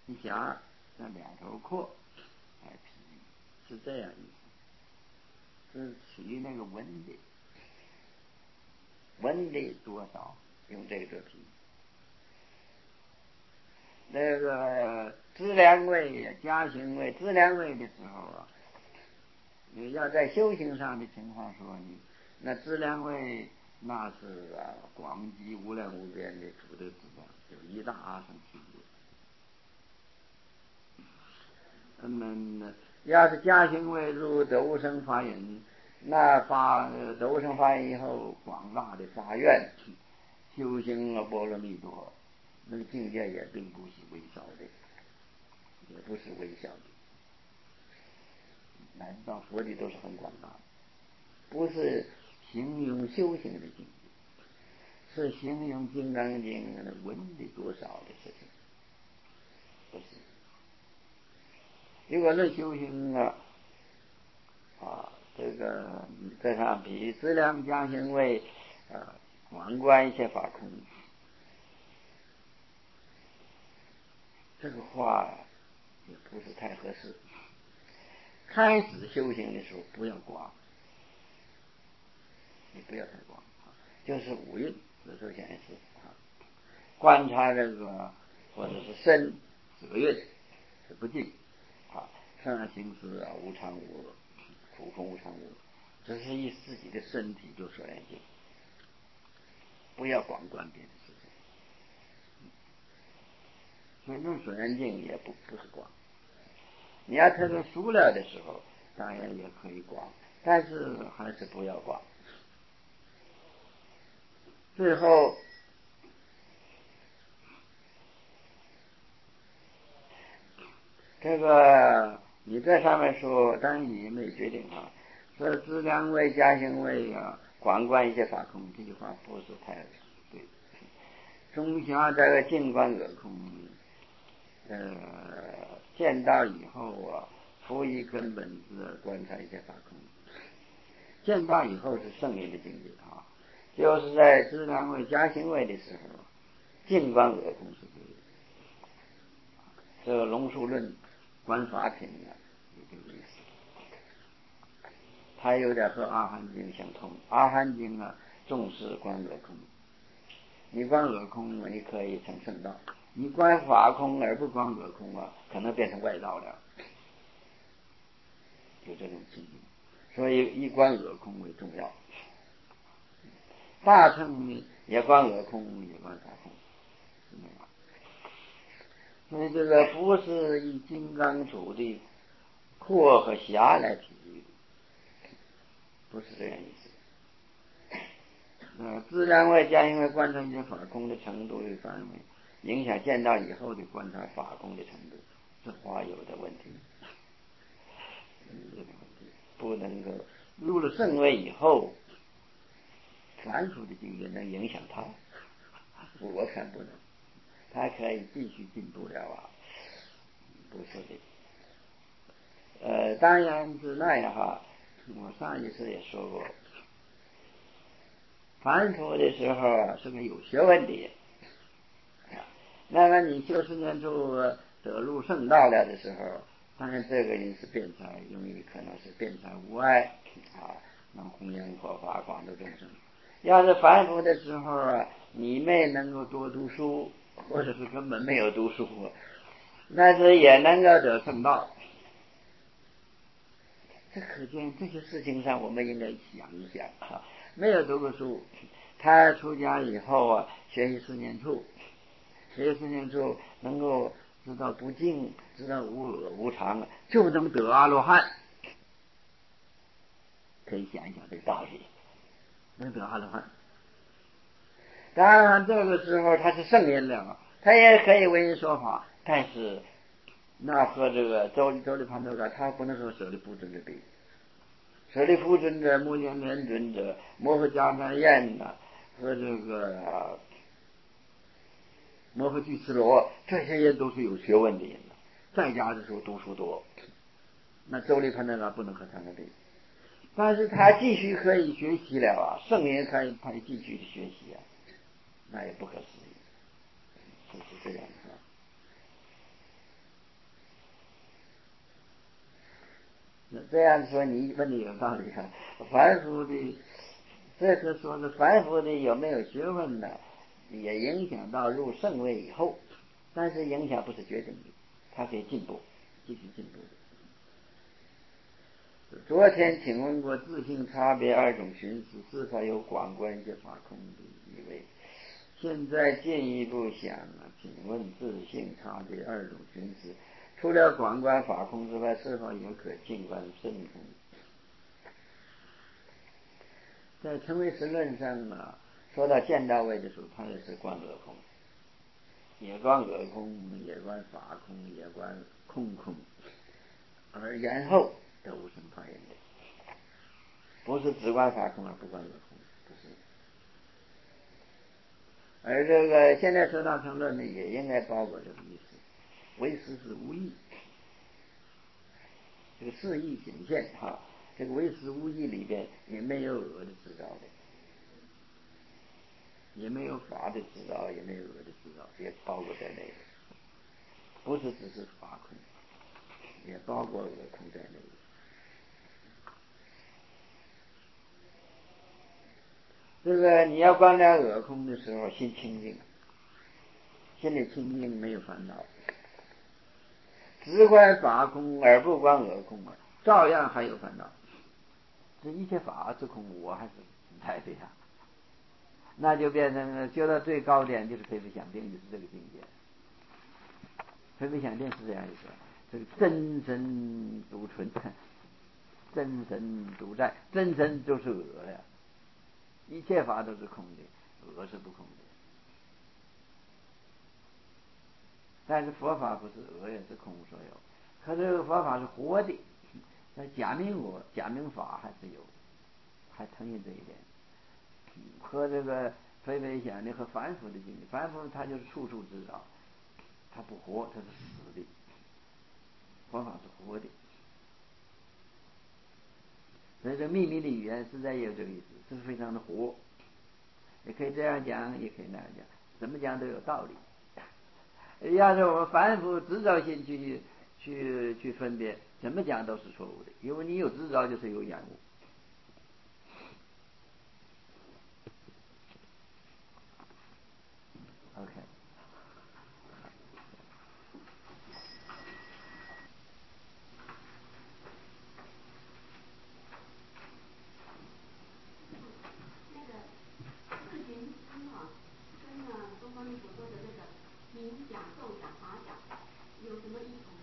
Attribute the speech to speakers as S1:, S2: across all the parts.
S1: 一下那两头阔，是这样意思，是取那个文的，文的多少用这个题。那个知良位、加行位、知良位的时候啊，你要在修行上的情况说你，那知良位那是广极无量无边的主的质量，有一大阿僧祇劫。要是加行位入得无生法忍，那得无生法忍以后，广大的发愿，修行波罗蜜多，那个境界也并不是微小的，也不是微小的，乃至到佛的都是很广大的，不是形容修行的境界，是形容金刚经文的多少的事情，不是。如果论修行这个这上比资粮加行位广观一切法空，这个话也不是太合适。开始修行的时候不要广，你不要太广，就是五蕴，首先是观察这个或者是身这个蕴是不净生而行识无常无我，苦空无常无我，只是以自己的身体做所缘境，不要广观别的事情。所以论所缘境也不是广。你要特别熟了的时候，当然也可以广，但是还是不要广。最后这个你在上面说，当然你没决定说资粮位加行位广观一切法空，这句话不是太对。中下这个净观恶空，见到以后复以根本智观察一切法空，见到以后是圣人的境界就是在资粮位加行位的时候，净观恶空是对的。这个龙树论观法品有这个意思，它有点和阿含经相通。阿含经重视观恶空，你观恶空你可以成圣道，你观法空而不观恶空可能变成外道了，有这种情形。所以以观恶空为重要，大乘呢也观恶空也观法空，是那样。所以这个不是以金刚杵的阔和狭来比喻，不是这样意思。资粮位加行位观察一些法空的程度与范围，影响见到以后的观察法空的程度，这话有的问题，不能够入了圣位以后，凡夫的境界能影响他，我看不能。他可以继续进步了不是的。当然是那样我上一次也说过，凡夫的时候是个有学问的人，那么你修持念处得入圣道了的时候，当然这个人是辩才，容易可能是辩才无碍能弘扬佛法，广度众生。要是凡夫的时候你没能够多读书，或者是根本没有读书，但是也能够得圣道。这可见这些事情上我们应该想一想没有读过书，他出家以后学习四念处，学习四念处能够知道不净，知道无我无常，就能得阿罗汉。可以想一想这个道理，能得阿罗汉。当然这个时候他是圣人了，他也可以为人说法，但是那和这个周利盘多嘎他不能和舍利弗尊者比。舍利弗尊者、目犍连尊者、摩诃迦叶彦和这个摩诃居士罗，这些人都是有学问的人，在家的时候读书多，那周利盘多嘎不能和他们比。但是他继续可以学习了圣人可以继续学习那也不可思议，就是这样这样说你问的有道理啊。凡夫的，这个说是凡夫的有没有学问呢，也影响到入圣位以后，但是影响不是决定的，他可以进步，继续进步的。昨天请问过自性差别二种寻思是否有广观一法空的意味？现在进一步想请问自性差别二种寻思除了广观法空之外，是否有可静观甚空？在成唯识论上说到见到位的时候，他也是观恶空，也观恶空，也观法空，也观空空，而然后得无生法忍的，不是只观法空而不观恶空，不是。而这个现在说大乘论呢，也应该包括这个意思，唯识是无义，这个四义显现这个唯识无义里边也没有恶的制造的，也没有法的制造，也没有恶的制造，也包括在内，不是只是法空，也包括恶空在内。这个你要观察恶空的时候，心清净，心里清净，没有烦恼。只观法空而不观恶空照样还有烦恼。这一切法之空，我还是来的呀。那就变成修到最高点，就是非非想定，就是这个境界。非非想定是这样一个，这个真神独存，真神独在，真神就是恶呀。一切法都是空的，恶是不空的。但是佛法不是恶也是空无所有，可是佛法是活的，那假名我假名法还是有，还承认这一点。和这个非非想定和凡夫的境界，凡夫他就是处处知道，他不活，他是死的。佛法是活的，所以这秘密的语言实在也有这个意思，是非常的活。也可以这样讲，也可以那样讲，怎么讲都有道理。要是我们凡夫执着心去分别，怎么讲都是错误的，因为你有执着就是有厌恶。OK。
S2: 明甲、受甲、法甲有什么异同？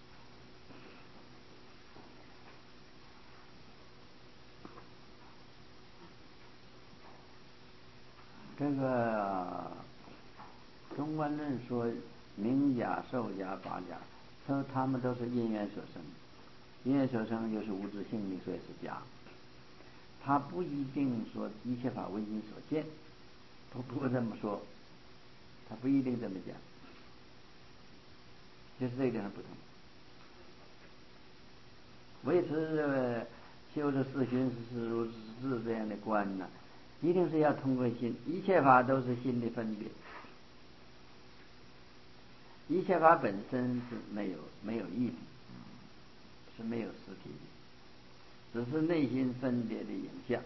S1: 这个中观论说明甲、受甲、法甲，说他们都是因缘所生，因缘所生就是无自性的，所以是甲。他不一定说一切法唯心所见，不这么说，他不一定这么讲，就是这一点的不同。维持修持四寻思如是这样的观呢，一定是要通过心，一切法都是心的分别，一切法本身是没有义的，是没有实体的，只是内心分别的影像。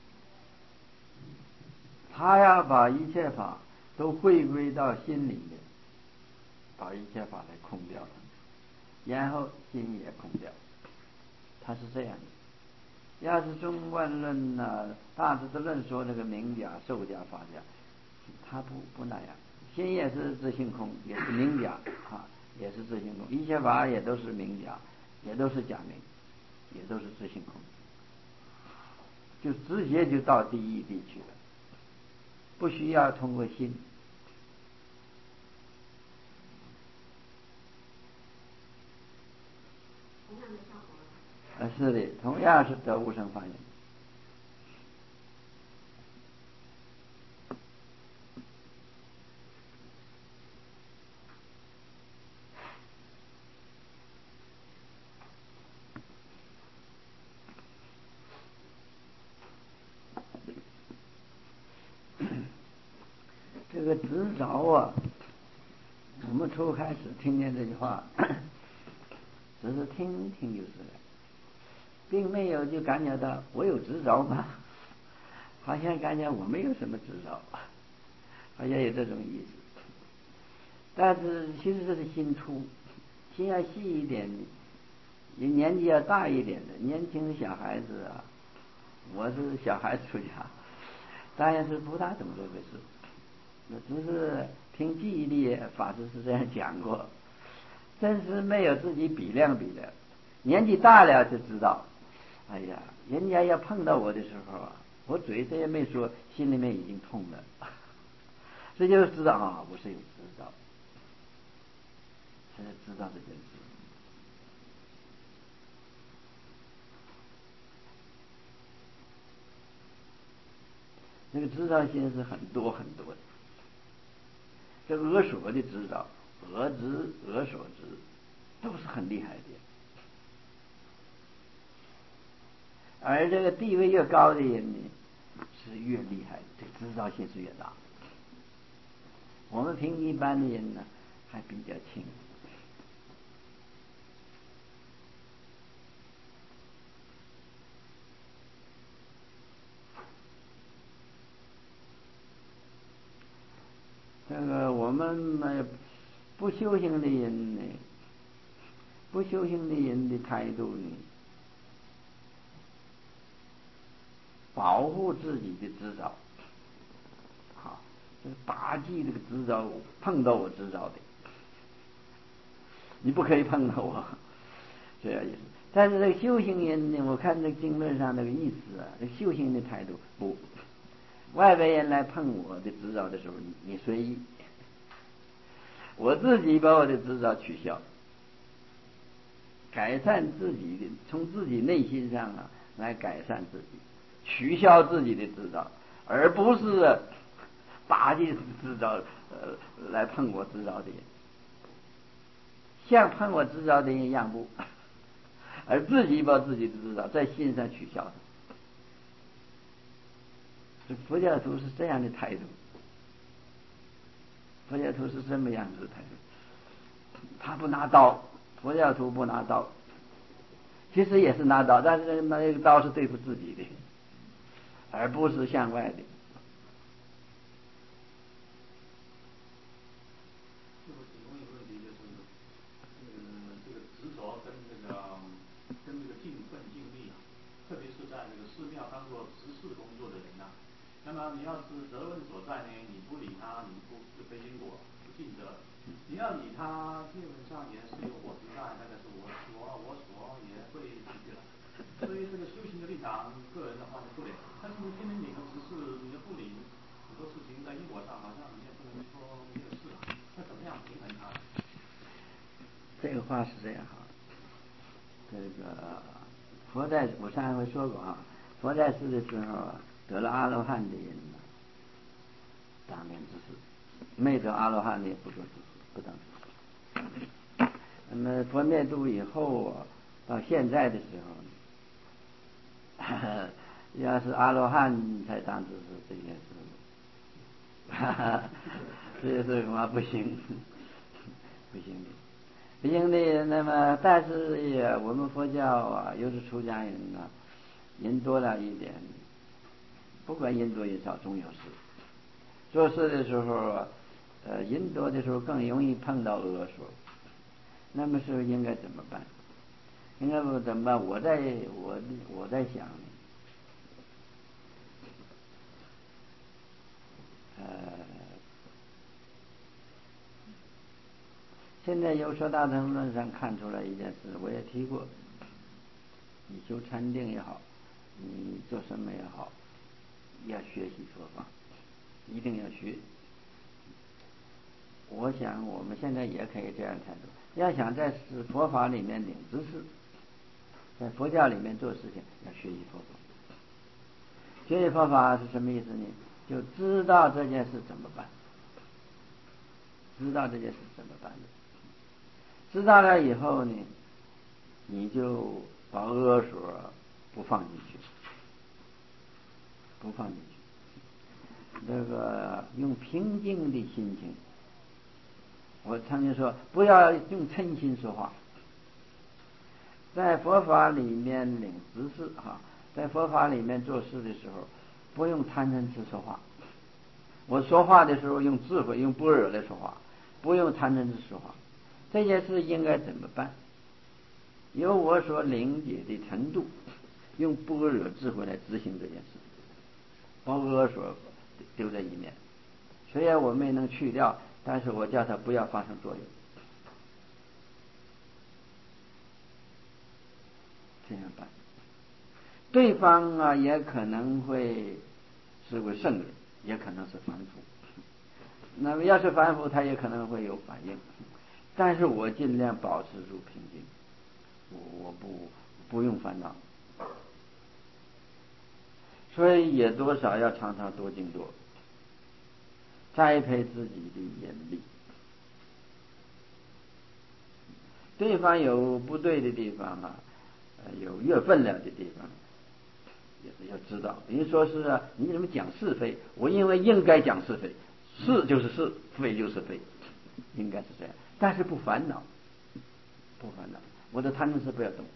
S1: 他要把一切法都回归到心里面，把一切法来空掉了，然后心也空掉，他是这样的。要是中观论大智度论说这个明甲、受甲、法甲，他不那样。心也是自性空，也是明甲也是自性空，一切法也都是明甲，也都是假名，也都是自性空，就直接就到第一地去了，不需要通过心。
S2: 同样的效果。
S1: 是的，同样是得无生法忍。这个执着我们初开始听见这句话，只是听听就是了。 并没有就感觉到我有执着吗？好像感觉我没有什么执着，好像有这种意思。但是其实这是心粗，心要细一点的，年纪要大一点的年轻的小孩子啊，我是小孩子出家，当然是不大懂这个事，只是凭记忆力，法师是这样讲过，真是没有自己比量，年纪大了就知道，哎呀，人家要碰到我的时候啊，我嘴这也没说，心里面已经痛了，这就知道啊，我是有知道，现在知道这件事。那个知道心是很多很多的，这俄所的知道，俄知、俄所知，都是很厉害的。而这个地位越高的人呢，是越厉害，这知道心是越大。我们凭一般的人呢，还比较轻。这个我们不修行的人呢，不修行的人的态度呢，保护自己的知道，好，就是打击这个知道，碰到我知道的，你不可以碰到我，这样意思。但是这个修行人呢，我看这个经论上那个意思啊，这修行的态度不，外边人来碰我的知道的时候，你随意，我自己把我的执照取消，改善自己的，从自己内心上啊来改善自己，取消自己的执照，而不是打击执照来碰我执照的人，向碰我执照的人让步，而自己把自己的执照在心上取消它。佛教徒是这样的态度，佛教徒是这么样子的态度，他不拿刀，佛教徒不拿刀，其实也是拿刀，但是那个刀是对付自己的，而不是向外的。
S3: 这个执着跟这个尽分尽力啊，特别是在这个寺庙当做执事工作的人呐、那么你要是责问所在呢，你不理他，你不背因果，不尽责；你要理他，基本上也是有我执在，那个是我所也会进去了。所以这个修行的立场，个人的话就不了。但是你偏偏你的执事，你的不理，很多事情在因果上好像你也不能说没有事了。那怎么样平衡它？
S1: 这个话是这样哈，这个佛在我上回说过啊，佛在世的时候得了阿罗汉的人呢，当面之事；没得阿罗汉的也不做之事，不当之事。那么佛灭度以后啊，到现在的时候，要是阿罗汉才当之事，这件事，这件事恐怕不行，不行的。不行的，那么但是也我们佛教啊，又是出家人啊，人多了一点，不管人多人少，总有事。做事的时候，人多的时候更容易碰到恶说，那么时候应该怎么办？应该不怎么办？我在想，现在由说大乘论上看出来一件事，我也提过，你修禅定也好，你做什么也好，要学习佛法，一定要学。我想我们现在也可以这样态度，要想在佛法里面领知识，在佛教里面做事情，要学习佛法。学习佛法是什么意思呢？就知道这件事怎么办，知道这件事怎么办的，知道了以后呢，你就把恶所不放进去，不放进去。这个用平静的心情，我曾经说，不要用嗔心说话， 在佛法里面领知识在佛法里面做事的时候，不用贪嗔痴说话。我说话的时候用智慧，用般若来说话，不用贪嗔痴说话。这件事应该怎么办？由我所理解的程度，用般若智慧来执行这件事，把我所丢在一面。虽然我没能去掉，但是我叫它不要发生作用。这样办，对方也可能会是位圣人，也可能是凡夫。那么要是凡夫，他也可能会有反应，但是我尽量保持住平静，我不用烦恼。所以也多少要常常多静多，栽培自己的眼力。对方有不对的地方有越分量的地方，也要知道。你说是你怎么讲是非？我因为应该讲是非，是就是是，非就是非，应该是这样。但是不烦恼，不烦恼。我的贪嗔痴不要动，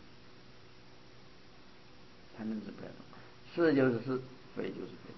S1: 贪嗔痴不要动，是就是是，非就是非。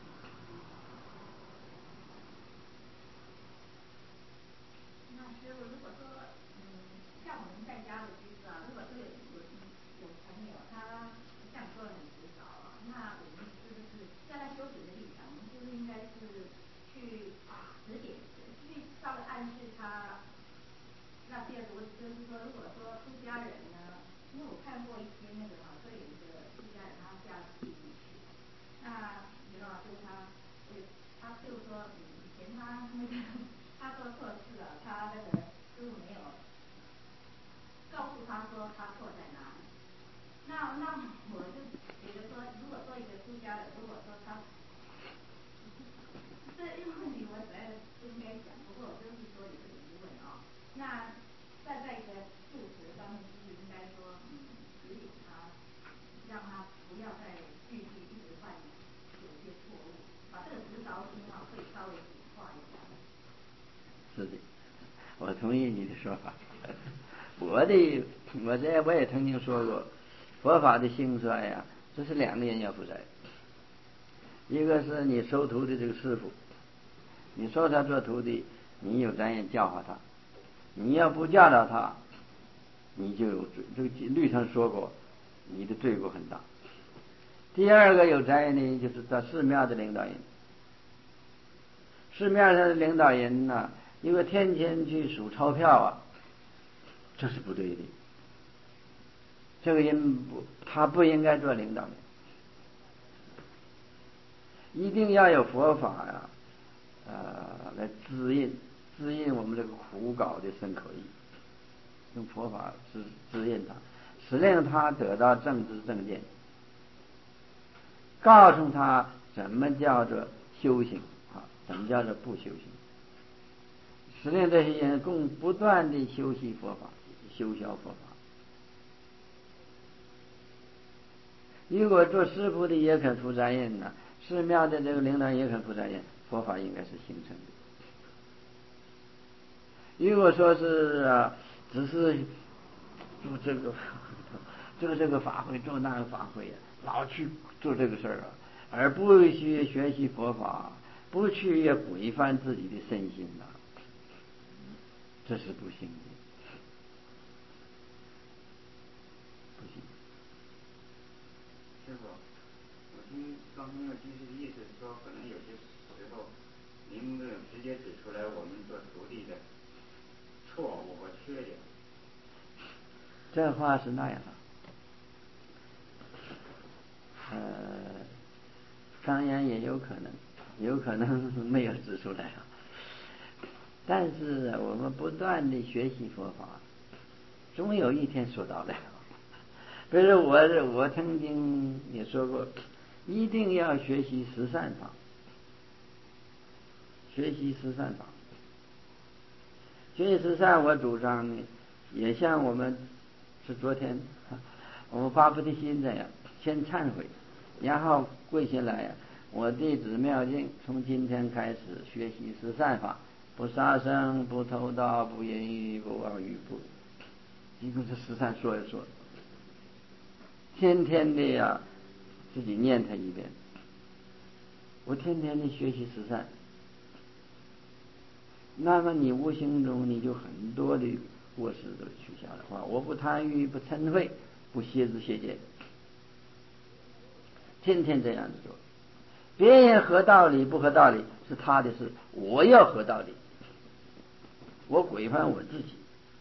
S2: 那师傅，如果说像我们在家的居士如果说有朋友他像你说的很执着那我们是不是在他修行的立场，我们是不是应该是去指点，去稍微暗示他？那第二个问题就是说，如果说出家人呢，因为我看过一篇那个说有一个出家人他嫁到地狱去，那就是他就是说以前他那个他做错事他那个师傅没有告诉他说他错在哪里。那我就觉得说，如果说一个出家人，如果说他这个问题我实在不应该讲，不过我就是说有这个疑问那在一个素质方面，是不是应该说指引他，让他不要再继续一直犯有些错误，把这个执着心可以稍微简化一下。
S1: 是的，我同意你的说法。我也曾经说过，佛法的兴衰这是两个人要负责。一个是你收徒的这个师傅，你收他做徒弟，你有责任教化他。你要不教导他，你就有罪。这个律上说过，你的罪过很大。第二个有责任的就是在寺庙的领导人。寺庙上的领导人呢，因为天天去数钞票这是不对的。这个人他不应该做领导人。一定要有佛法来滋润我们这个苦搞的身口意，用佛法滋润他，使令他得到正知正见，告诉他怎么叫做修行怎么叫做不修行，使令这些人共不断的修习佛法，修销佛法。如果做师傅的也肯负责任寺庙的这个领导也肯负责任，佛法应该是形成的。如果说是只是做这个法会，做那个法会老去做这个事儿而不去学习佛法，不去规范自己的身心这是不行的，不行。
S4: 师傅，我听刚才那个居士的意思说，可能有些时候您直接指出来我们做徒弟的错误和缺点。
S1: 这话是那样当然也有可能没有指出来但是我们不断的学习佛法，终有一天说到的。比如我曾经也说过，一定要学习十善法，学习十善法。学习十善，我主张也像我们是昨天我们发菩提心这样，先忏悔，然后跪下来我弟子妙净从今天开始学习十善法，不杀生，不偷盗，不淫欲，不妄语，一共是十善说一说。 天天的呀自己念它一遍，我天天的学习慈善，那么你无形中你就很多的过失都取消的话，我不贪欲，不嗔恚，不邪知邪见，天天这样子做。别人合道理不合道理是他的事，我要合道理，我规范我自己，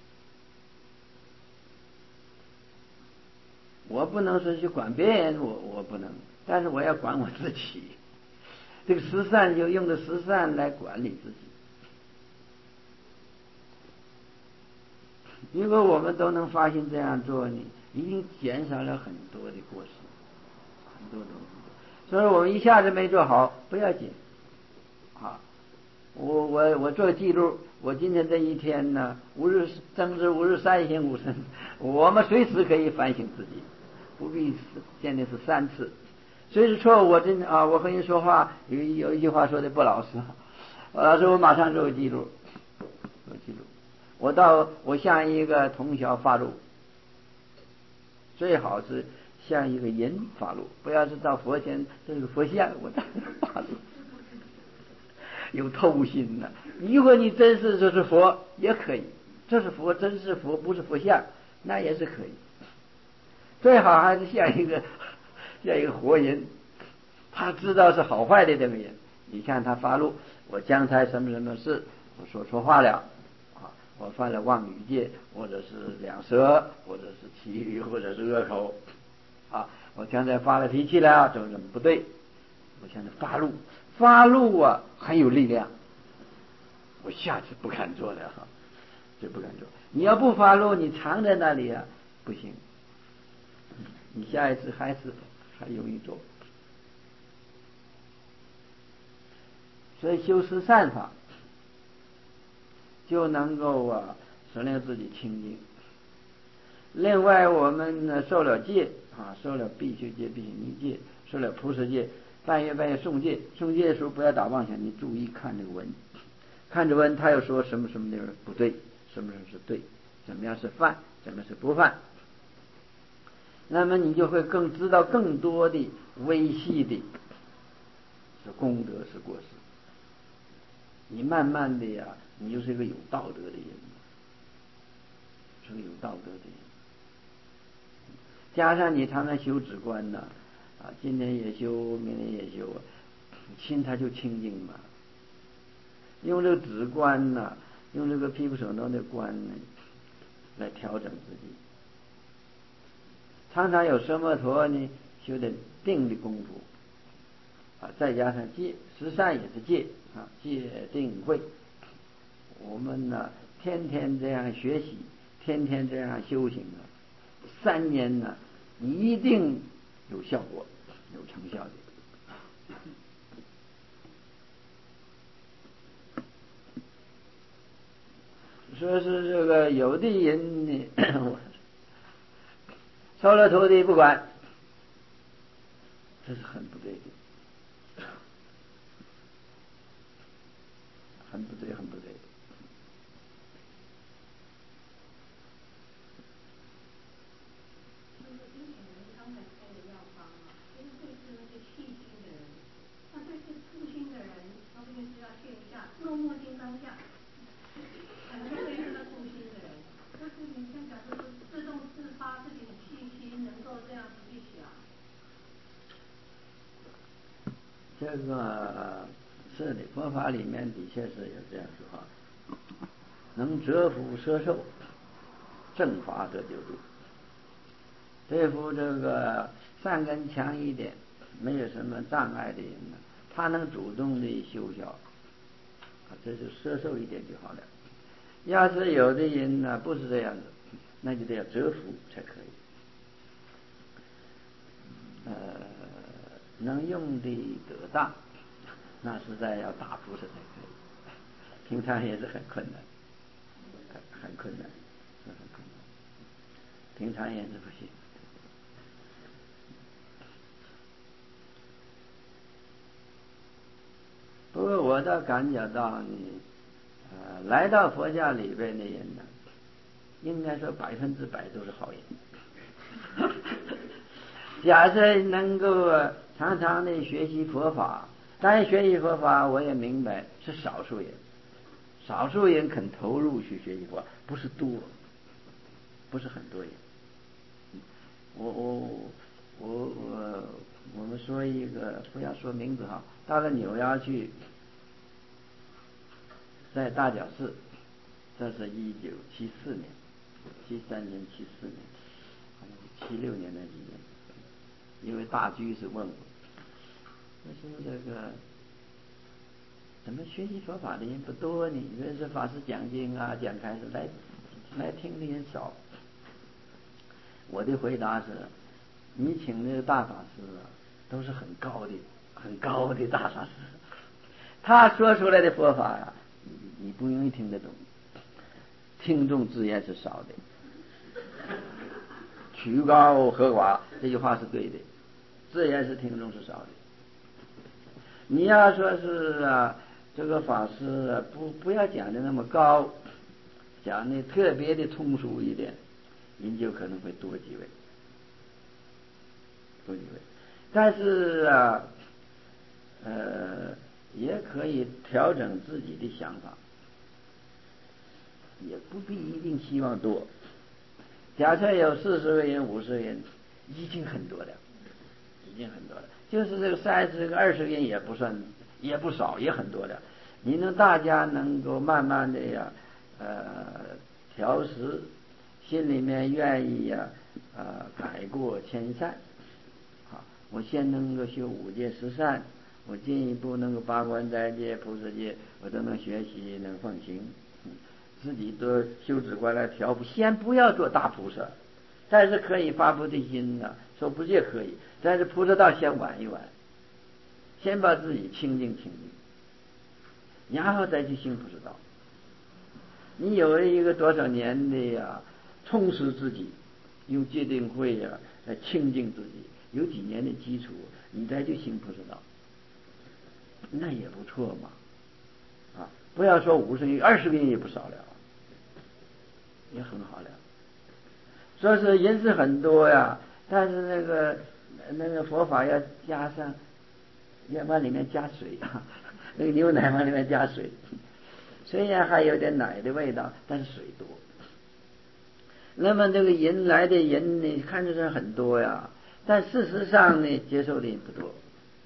S1: 我不能说去管别人，我不能，但是我要管我自己。这个十善就用的十善来管理自己。如果我们都能发心这样做呢，一定减少了很多的过失，很多东西。所以我们一下子没做好，不要紧啊。我做记录，我今天这一天呢，正值吾日三省吾身，我们随时可以反省自己，不必现在是3次。随时错误，我和你说话有一句话说的不老实，老师我马上做记录，我向一个同学发怒，最好是向一个人发怒，不要是到佛前这个佛像我发怒，有偷心的。如果你真是这是佛也可以，这是佛真是佛不是佛像，那也是可以。最好还是像一个活人，他知道是好坏的这个人。你看他发怒，我将才什么什么事，我说错话了啊，我犯了妄语戒，或者是两舌，或者是绮语，或者是恶口啊，我将才发了脾气了，怎么不对？我现在发怒啊很有力量，我下次不敢做了哈，就不敢做。你要不发怒，你藏在那里啊，不行。你下一次还容易做。所以修十善法就能够使令自己清净。另外我们受了戒受了必须戒、必须尼戒，受了菩萨戒，半夜诵戒的时候不要打妄想，你注意看这个文，看着文他又说什么什么地方不对，什么是对，怎么样是犯，怎么是不犯，那么你就会更知道更多的微细的是功德是过失，你慢慢的你就是一个有道德的人，是个有道德的人。加上你常常修止观呢，今天也修，明天也修，心它就清净嘛。用这个止观呢，用这个毗婆舍那的观呢，来调整自己。常常有奢摩陀呢，修的定的功夫再加上戒，十善也是戒戒定慧。我们呢，天天这样学习，天天这样修行3年呢，一定有效果，有成效的。说是这个有的人呢，收了徒弟不管，这是很不对的，很不对的。这个是的，佛法里面的确是有这样说话，能折伏摄受，正法得救度。对付这个善根强一点，没有什么障碍的人呢，他能主动的修学，这就摄受一点就好了。要是有的人呢不是这样子，那就得要折服才可以。能用的得当，那实在要大菩萨才可以，平常也是很困难，很困难，平常也是不行。不过我倒感觉到呢，来到佛教里边的人呢，应该说100%都是好人。 假设能够常常的学习佛法，当然学习佛法我也明白是少数人，少数人肯投入去学习佛法，不是多，不是很多人。我们说一个，不要说名字哈，到了纽约去，在大角寺，这是1974年、73年、74年，好像是76年那几年。因为大居士问我，他说这个怎么学习佛法的人不多呢？因为是法师讲经啊、讲开始来听的人少。我的回答是：你请那个大法师啊，都是很高的大法师，他说出来的佛法啊，你不容易听得懂，听众自然是少的。曲高和寡这句话是对的，自然是听众是少的。你要说是这个法师不要讲的那么高，讲的特别的通俗一点，您就可能会多几位。但是也可以调整自己的想法，也不必一定希望多。假设有40个人、50个人，已经很多了。就是这个30个、20个人也不算，也不少，也很多了。你大家能够慢慢的调实，心里面愿意改过迁善。好，我先能够修5戒10善，我进一步能够8关斋戒、菩萨戒，我都能学习，能奉行。自己都修止观来调伏，先不要做大菩萨，但是可以发菩提心受不戒可以，但是菩萨道先晚一晚，先把自己清净，然后再去行菩萨道。你有了一个多少年的充实自己，用戒定慧来清净自己，有几年的基础，你再去行菩萨道，那也不错嘛。不要说50人、20个人也不少了，也很好了。说是人是很多呀，但是那个佛法要加上，要往里面加水那个牛奶往里面加水，虽然还有点奶的味道，但是水多。那么这个人来的人呢，看着是很多呀，但事实上呢，接受的人不多。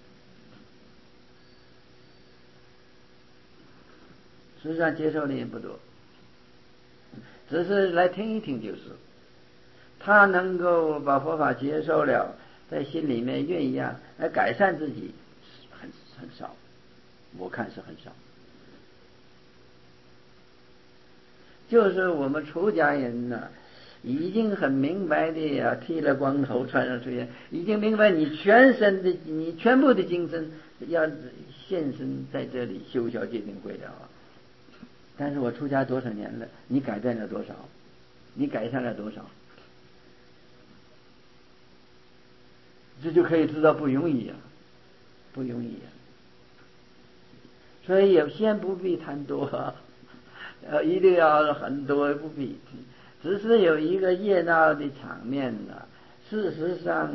S1: 实际上接受的人不多，只是来听一听就是。他能够把佛法接受了，在心里面酝酿来改善自己，很少，我看是很少。就是我们出家人已经很明白的剃了光头，穿上睡衣，已经明白你全部的精神要现身在这里修小戒定慧了。但是我出家多少年了，你改变了多少？你改善了多少？这就可以知道不容易不容易所以也先不必谈多，一定要很多不必，只是有一个热闹的场面事实上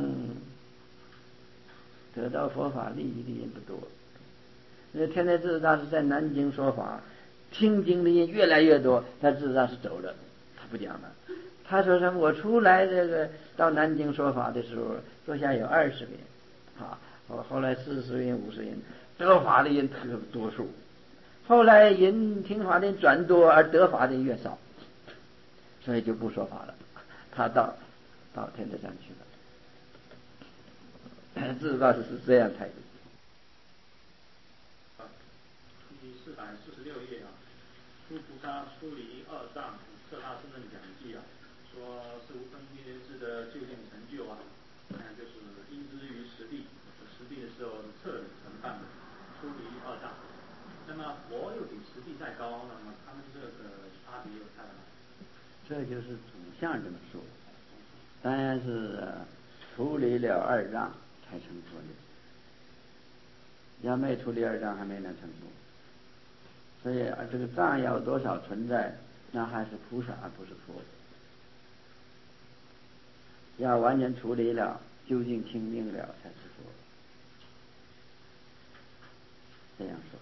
S1: 得到佛法利益的人不多。天台智大师在南京说法，听经的人越来越多，他智大师走了，他不讲了。他说什么？我出来到南京说法的时候，坐下有20个人，后来40人、50人，得法的人特多数。后来人听法的人转多，而得法的人越少，所以就不说法了。他到天台山去了。智大师是这样态度。
S3: 第446页诸菩萨出离二障摄大圣人讲记说是无分别智的究竟成就就是因之于实地的时候测承办出离二障。那么佛又比实地再高，那么他们这个差别又在哪？
S1: 这就是主相这么说，当然是处理了2障才成佛的，要没处理2障还没能成佛。所以这个障要多少存在，那还是菩萨而不是佛。要完全处理了， 究竟清净了才是佛。这样说。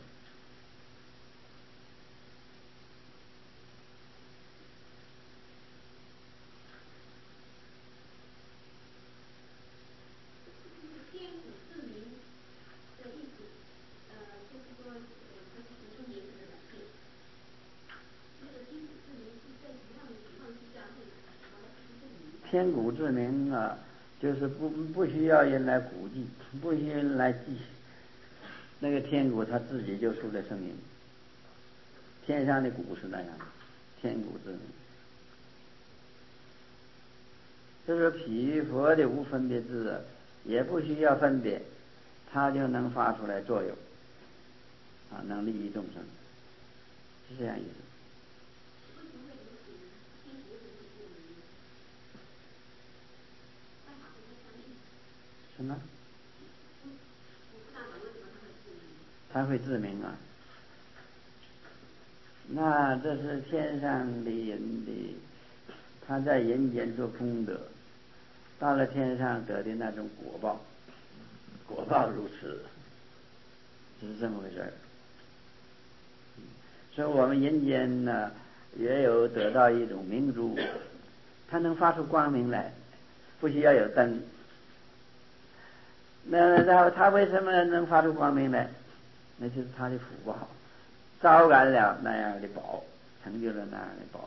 S2: 天古自明的意思，就是说，它是形成名字的改变。那个天古自明是在什么样的情况之下会什么这个名？
S1: 天古自明啊，就是不需要人来估计，不需要人来记。那个天鼓它自己就出了声音，天上的鼓是那样的，天鼓自明。就是毗佛的无分别智，也不需要分别，它就能发出来作用，能利益众生，是这样意思。什么？它会自明啊？那这是天上的人的，他在人间做功德，到了天上得的那种果报，果报如此，是这么回事儿。所以我们人间呢，也有得到一种明珠，它能发出光明来，不需要有灯。那然后它为什么能发出光明来？那就是它的福报，招感了那样的宝，成就了那样的宝。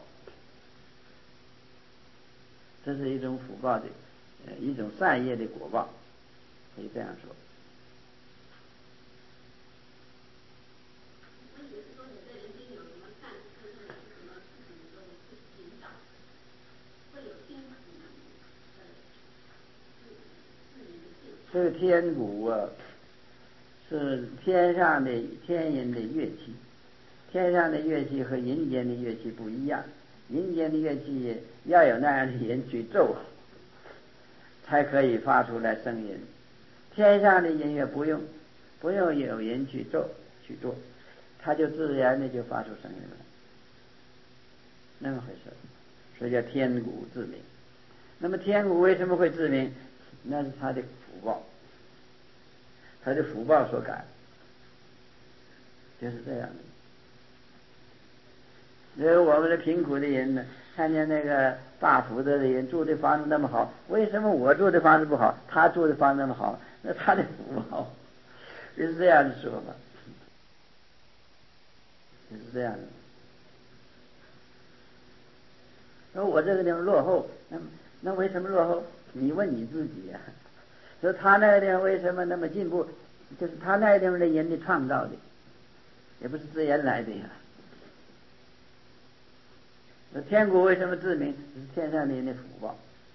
S1: 这是一种福报的，一种善业的果报，可以这样说。
S2: 我以为是说你在人间有什么善事或者是什么事情的时候会引导，会有天鼓
S1: 这个天鼓啊，是天上的天人的乐器，天上的乐器和人间的乐器不一样，人间的乐器要有那样的人去奏，才可以发出来声音。天上的音乐不用有人去奏去做，它就自然的就发出声音来，那么回事。所以叫天鼓自明。那么天鼓为什么会自明？那是他的福报，他的福报所感，就是这样的。因为我们的贫苦的人呢，看见那个大福德的人住的房子那么好，为什么我住的房子不好，他住的房子那么好？那他的福报，就是这样的说法，就是这样的。说我这个地方落后，那为什么落后？你问你自己呀。说他那个地方为什么那么进步？就是他那个地方的人的创造的，也不是自然来的呀。天鼓为什么自明？是天上的人的福报。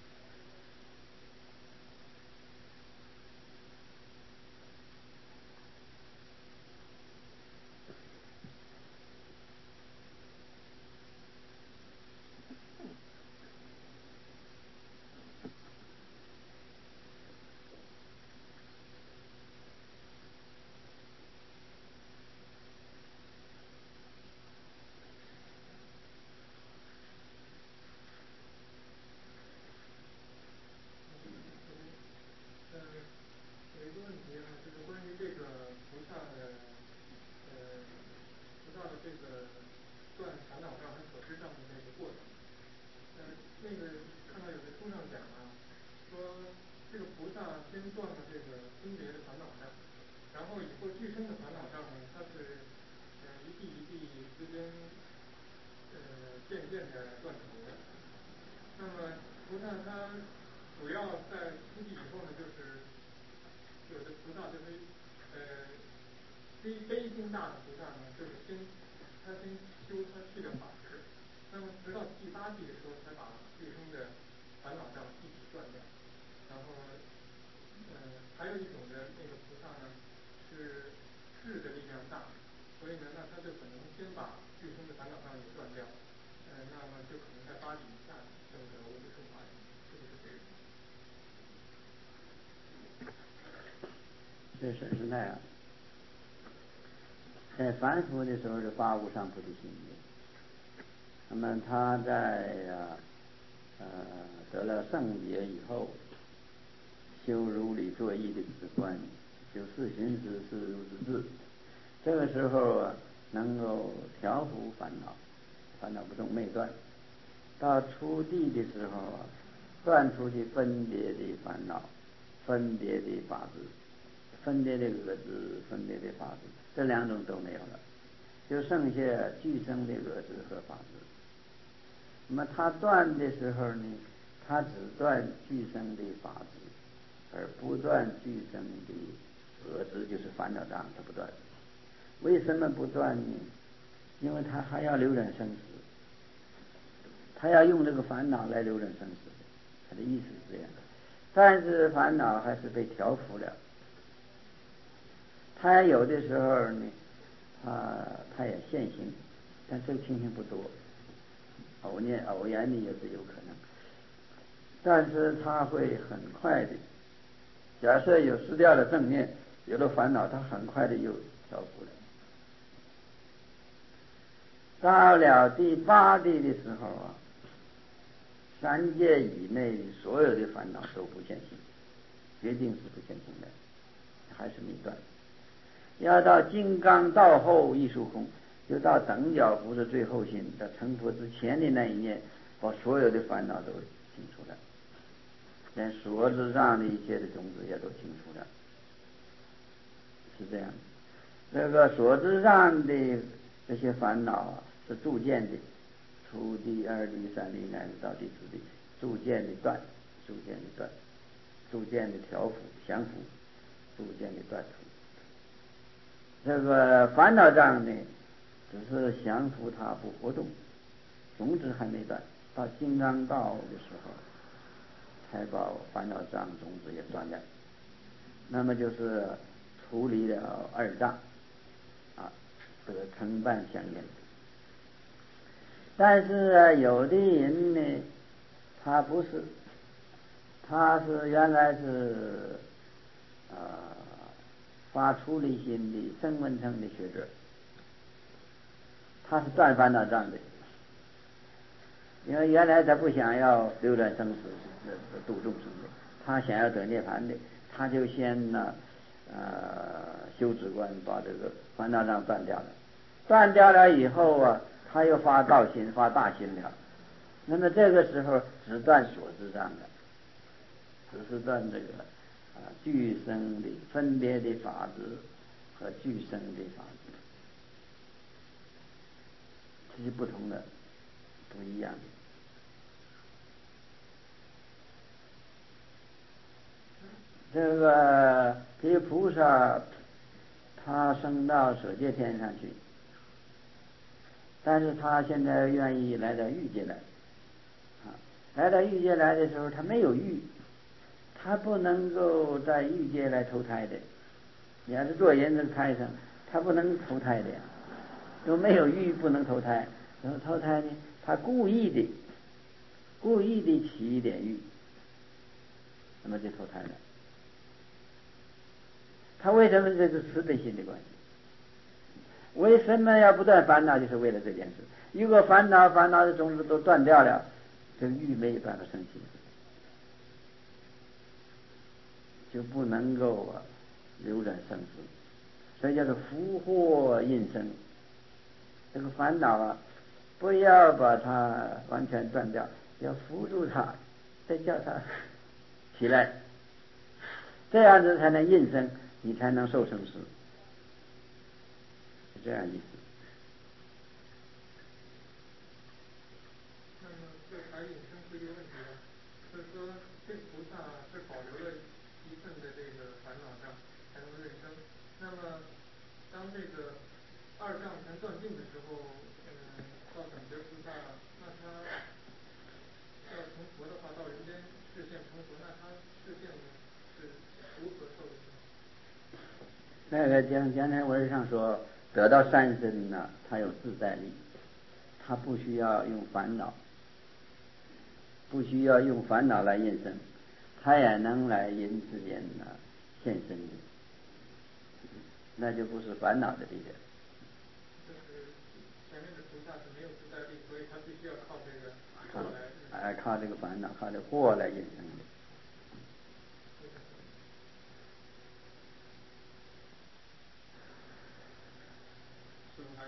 S5: 有一个问题啊，就是关于这个菩萨的这个断烦恼障和所知障的这个过程。那个看到有的书上讲啊，说这个菩萨先断了这个分别的烦恼障，然后以后具身的烦恼障呢，它是一地一地之间渐渐的断除的。那么菩萨他主要在出地以后呢，就是有的菩萨就是悲心大的菩萨呢，就是先修他去掉法执，那么直到第8地的时候才把具身的烦恼障一起断掉。然后还有一种的那个菩萨呢，是智的力量大，所以呢，那他就可能先把具身的烦恼障也断掉，那么就可能在8地以下证得无不胜法，是不是这个？
S1: 确实是那样。在凡夫的时候是发无上菩提心的，那么他在得了圣解以后， 修如理作意的止观，修四寻思是如之智。这个时候啊，能够调伏烦恼，烦恼不动没断。到初地的时候啊，断除去分别的烦恼，分别的法执，分别的恶执，分别的法执，这两种都没有了，就剩下俱生的恶执和法执。那么他断的时候呢，他只断俱生的法执，而不断俱生的恶执，就是烦恼障，他不断。为什么不断呢？因为他还要流转生死，他要用这个烦恼来流转生死，他的意思是这样的。但是烦恼还是被调伏了，他有的时候呢，他也现行，但这个情形不多，偶然的也是有可能。但是他会很快的，假设有失掉了正念，有了烦恼，他很快的又调伏了。到了第八地的时候啊，三界以内所有的烦恼都不现行，决定是不现行的，还是没断。要到金刚道后亦属空，就到等觉不是最后心，到成佛之前的那一念，把所有的烦恼都清除了，连所知上的一切的种子也都清除了，是这样。这个所知上的这些烦恼啊，是逐渐的，初地、二地、三地乃至到第四地，逐渐的断，逐渐的断，逐渐的调伏、降伏，逐渐的断除。这个烦恼障呢，只是降伏它不活动，种子还没断。到金刚道的时候，才把烦恼障种子也断掉。那么就是处理了二障啊，得成办相应。但是有的人呢，他不是，他是原来是发出离心的声闻乘的学者，他是断烦恼障的，因为原来他不想要流转生死度众生的，他想要得涅槃的，他就先修止观，把这个烦恼障断掉了。断掉了以后啊，他又发道心、发大心了。那么这个时候只断所知障的，只是断这个俱生的分别的法执和俱生的法执，这是不同的，不一样的。这个比如菩萨，他升到舍界天上去，但是他现在愿意来到欲界来，来到欲界来的时候，他没有欲，他不能够在欲界来投胎的。你要是做人这个胎上，他不能投胎的呀，都没有欲，不能投胎。然后投胎呢，他故意的起一点欲，那么就投胎了。他为什么？这是慈悲心的关系。为什么要不断烦恼？就是为了这件事。如果烦恼的种子都断掉了，这个欲没有办法生起，就不能够流转生死，所以叫做福祸印生。这个烦恼不要把它完全断掉，要扶住它，再叫它起来，这样子才能印生，你才能受生死，是这样意思。
S5: 那么这还引申出一个问题了，就是说这菩萨是保留了一份的这个烦恼障才能认生，那么当这个二障全断尽的时候，到等觉菩萨，那他要成佛的话，到人间视现成佛，那他视现是如何受的？
S1: 那个讲台文上说，得到三身呢，他有自在力，他不需要用烦恼，来印身，他也能来引自眼现身的，那就不是烦恼的力量。
S5: 就是前面的菩萨是没有自在力，所以他必须要靠这个祸来。
S1: 靠这个烦恼，靠这个祸来引生的。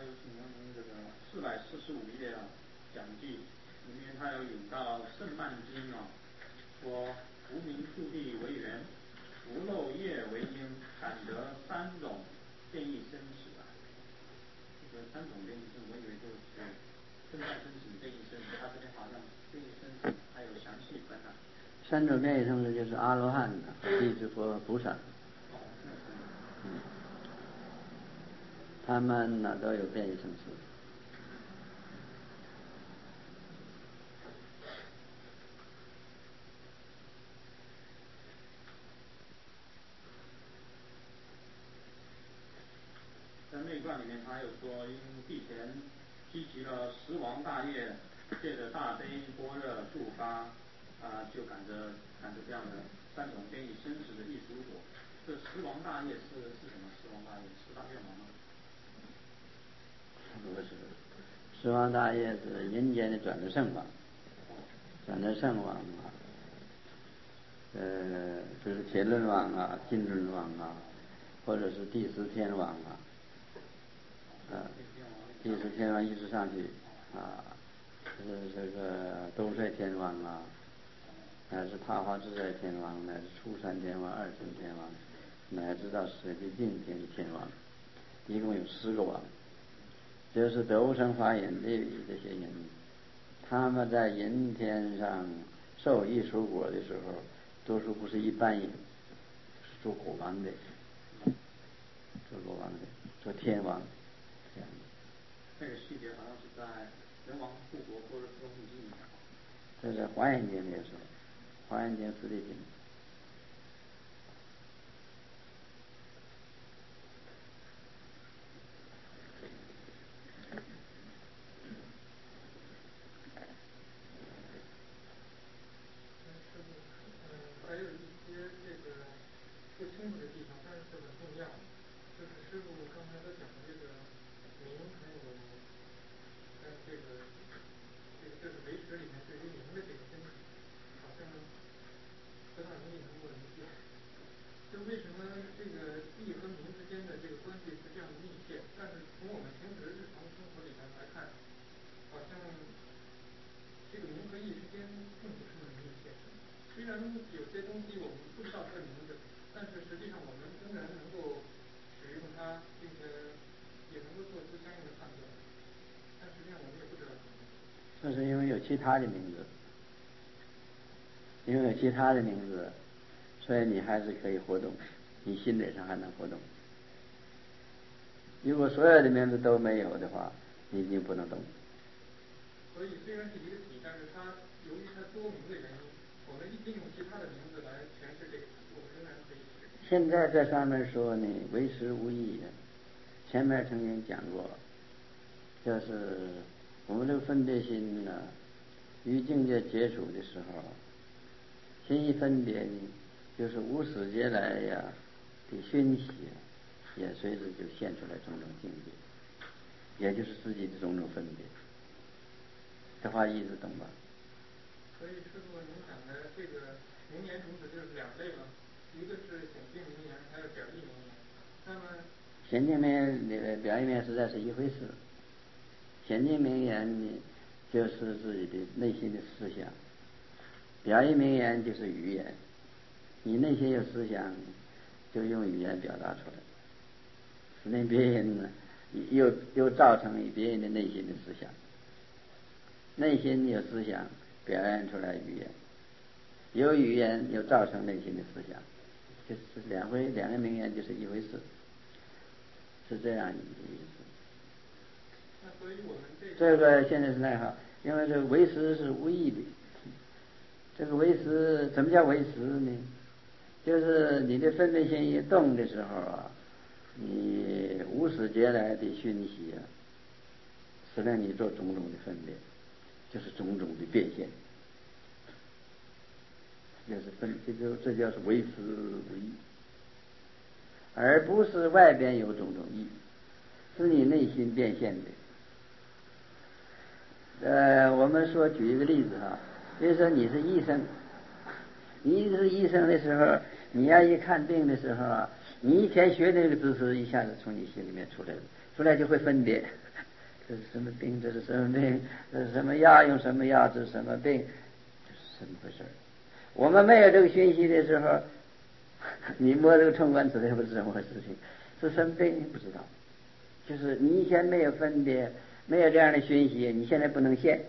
S3: 有请问这个445页讲记里面，他有引到圣曼经说无名树地为源，无漏业为因，感得3种变异生死这个3种变异生死，我以为就是正在生死变异生死，他这边好像变异生死还有详细分
S1: 3种变异生死就是阿罗汉、地之佛、菩萨，他们都有变异生死。
S3: 在内传里面，他又说，因地前积集了十王大业，借着大悲般若助发，就赶着这样的3种变异生死的异熟果。这十王大业是什么？十王大业10大愿王吗？
S1: 不是，十王大业是阴间的转轮圣王，转轮圣王就是铁轮王金轮王或者是第10天王第10天王一直上去这个兜率天王乃至塔化自在天王，乃至初山天王、二乘天王，乃至到舍利定天王，一共有10个王。就是斗城法眼地狱这些人，他们在阴天上受异熟果的时候，多数不是一般人，是做国王的，做天王这样的。
S3: 那个细节好像是在人王护国或者中古经里面。
S1: 这是华严经的时候，华严经四谛经。
S5: 还有一些这个不清楚的地方，但是很重要。就是师父刚才他讲的这个名，还有这是唯识里面对于名的这个分析，好像不大容易能够理解。就为什么这个意和名之间的这个关系是这样的密切，但是从我们平时日常生活里面来看，好像这个名和意之间并不是那么密切。虽然有些东西我们不知道它的名字，但是实际上我们仍然能够使用它，并且也能够做出相应的判断。但实际上我们也不知道什么。
S1: 这是因为有其他的名字，所以你还是可以活动，你心理上还能活动。如果所有的名字都没有的话，你已经不能动。
S5: 所以虽然是一个体，但是它由于它多名的原因，我们一定用其他的名字来诠释这个体，我们仍然可以使用。
S1: 现在这上面说呢，为实无益。前面曾经讲过，就是我们这个分别心呢，与境界接触的时候，心一分别呢，就是无始劫来的熏习，也随之就现出来种种境界，也就是自己的种种分别。这话意思懂吧？
S5: 所以师父您讲的这个名言种子就是2类了，一个是显性名言，还有表意名言。那么
S1: 显性名言、表意名言实在是一回事。显性名言呢，就是自己的内心的思想；表意名言就是语言。你内心有思想，就用语言表达出来，令别人呢，又造成别人的内心的思想。内心有思想，表现出来语言；有语言，又造成内心的思想。就是两个名言就是一回事，是这样一个意思。
S5: 那所以我们
S1: 这个现在是那好，因为这个为实是无益的。这个为实，什么叫为实呢？就是你的分别心一动的时候你无始劫来的熏习使得你做种种的分别，就是种种的变现，这就是为实无益，而不是外边有种种意，是你内心变现的。我们说举一个例子比如说你是医生，你是医生的时候，你要一看病的时候你一天学这个知识一下子从你心里面出来了，出来就会分别， 这是什么病？这是什么病？这是什么药？用什么药治什么病？这是怎么回事？我们没有这个讯息的时候，你摸这个冲冠子也不是什么回事情，是什么病不知道。就是你以前没有分别，没有这样的讯息，你现在不能现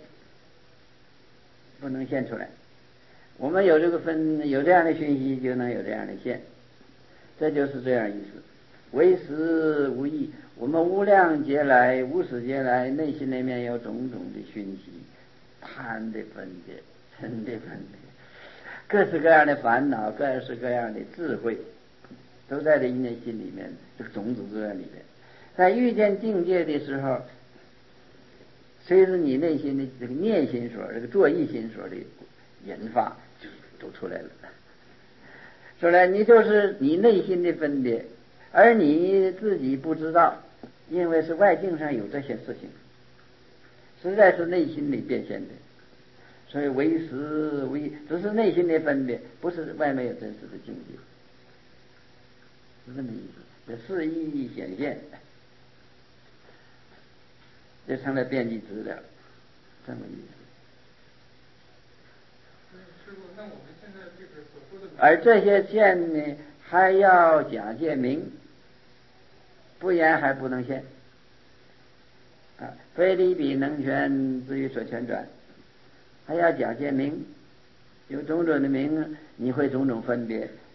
S1: 出来。我们有这个有这样的讯息，就能有这样的现，这就是这样意思。为实无益，我们无量劫来、无始劫来，内心里面有种种的讯息，贪的分别、嗔的分别，各式各样的烦恼，各式各样的智慧，都在这内心里面，这个种子都在里面。在遇见境界的时候，随着你内心的这个念心所、这个作意心所的引发，就都出来了。出来，你就是你内心的分别，而你自己不知道，因为是外境上有这些事情，实在是内心里变现的，所以为实无益，只是内心的分别，不是外面有真实的境界，是这么意思。这事意显现，这成了编辑资料，这么意思。
S5: 师父，那我们现在这个所说的，
S1: 而这些现呢，还要假借名，不然还不能现。非离彼能全，至于所全转，还要假借名，有种种的名，你会种种分别，